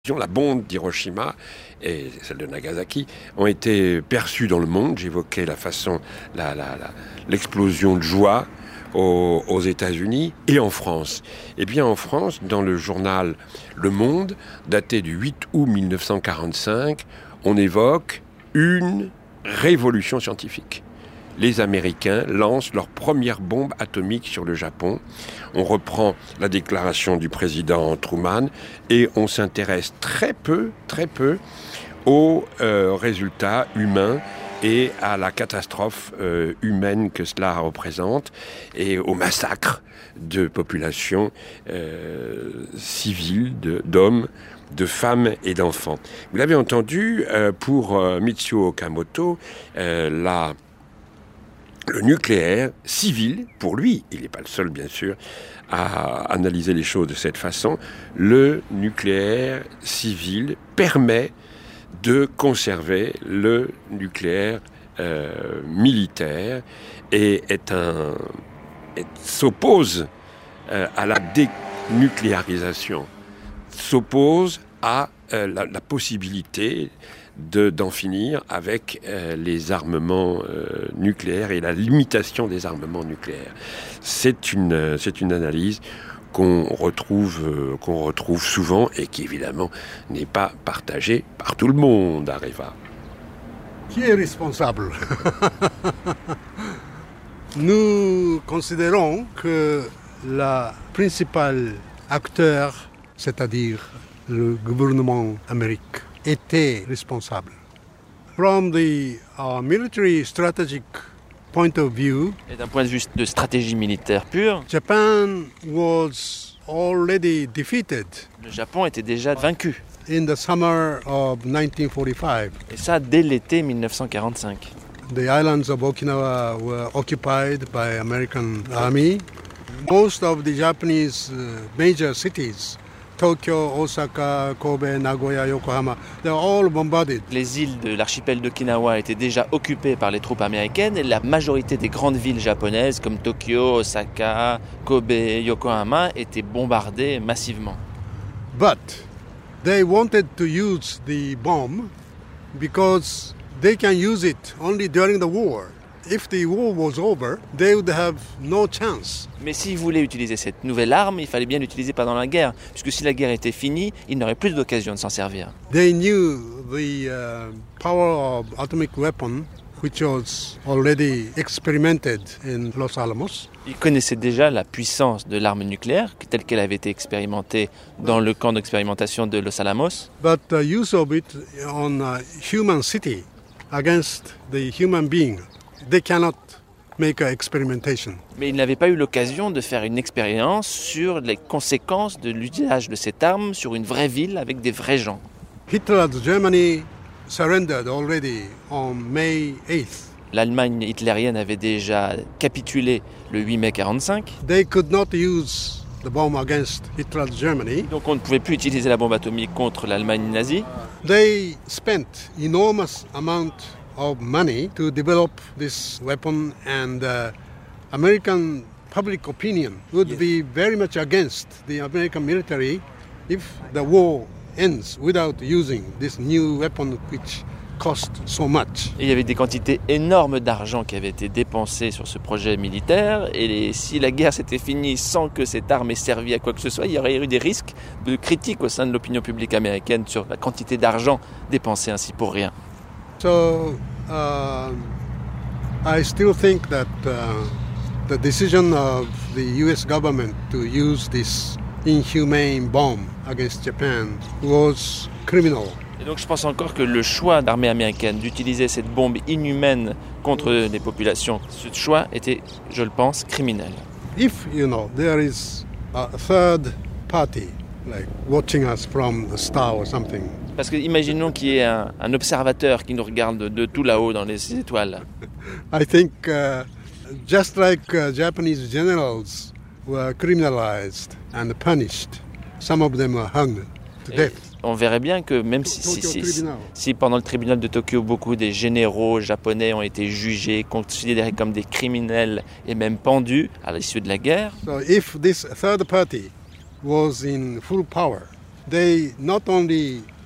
La bombe d'Hiroshima et celle de Nagasaki ont été perçues dans le monde. J'évoquais la façon, l'explosion de joie aux États-Unis et en France. Eh bien, en France, dans le journal Le Monde, daté du 8 août 1945, on évoque une révolution scientifique. Les Américains lancent leur première bombe atomique sur le Japon. On reprend la déclaration du président Truman et on s'intéresse très peu aux résultats humains et à la catastrophe humaine que cela représente et au massacre de populations civiles, d'hommes, de femmes et d'enfants. Vous l'avez entendu, pour Michio Okamoto, le nucléaire civil, pour lui, il n'est pas le seul bien sûr à analyser les choses de cette façon, le nucléaire civil permet de conserver le nucléaire militaire et s'oppose à la dénucléarisation, s'oppose à la possibilité d'en finir avec les armements nucléaires et la limitation des armements nucléaires. C'est une analyse qu'on retrouve souvent et qui évidemment n'est pas partagée par tout le monde, Areva. Qui est responsable? Nous considérons que le principal acteur, c'est-à-dire le gouvernement américain, était responsable. From the military strategic point of view, et d'un point de vue de stratégie militaire pure, Japan was already defeated. Le Japon était déjà vaincu. In the summer of 1945. Et ça dès l'été 1945. The islands of Okinawa were occupied by American army. Most of the Japanese major cities, Tokyo, Osaka, Kobe, Nagoya, Yokohama, they were all bombarded. Les îles de l'archipel d'Okinawa étaient déjà occupées par les troupes américaines et la majorité des grandes villes japonaises comme Tokyo, Osaka, Kobe, Yokohama étaient bombardées massivement. But they wanted to use the bomb because they can use it only during the war. If the war was over, they would have no chance. Mais s'ils voulaient utiliser cette nouvelle arme, il fallait bien l'utiliser pendant la guerre, puisque si la guerre était finie, ils n'auraient plus d'occasion de s'en servir. They knew the power of atomic weapon, which was already experimented in Los Alamos. Ils connaissaient déjà la puissance de l'arme nucléaire, telle qu'elle avait été expérimentée dans le camp d'expérimentation de Los Alamos. But the use of it on a human city against the human being, they cannot make an experimentation. Mais ils n'avaient pas eu l'occasion de faire une expérience sur les conséquences de l'usage de cette arme sur une vraie ville avec des vrais gens. Hitler's Germany surrendered already on May 8th. L'Allemagne hitlérienne avait déjà capitulé le 8 mai 1945. They could not use the bomb against Hitler's Germany. Donc on ne pouvait plus utiliser la bombe atomique contre l'Allemagne nazie. They spent enormous amount of money to develop this weapon, and American public opinion would be very much against the American military if the war ends without using this new weapon which cost so much. Et il y avait des quantités énormes d'argent qui avaient été dépensées sur ce projet militaire, et si la guerre s'était finie sans que cette arme ait servi à quoi que ce soit, il y aurait eu des risques de critiques au sein de l'opinion publique américaine sur la quantité d'argent dépensée ainsi pour rien. So I still think that the decision of the US government to use this inhumane bomb against Japan was criminal. Et donc je pense encore que le choix d'armée américaine d'utiliser cette bombe inhumaine contre les populations, ce choix était, je le pense, criminel. If, there is a third party, like watching us from the star or something. Parce que imaginons qu'il y ait un observateur qui nous regarde de tout là-haut dans les étoiles. I think just like Japanese generals were criminalized and punished, some of them were hung to death. On verrait bien que même si pendant le tribunal de Tokyo, beaucoup des généraux japonais ont été jugés, considérés comme des criminels et même pendus à l'issue de la guerre. So if this third party was in full power, they not only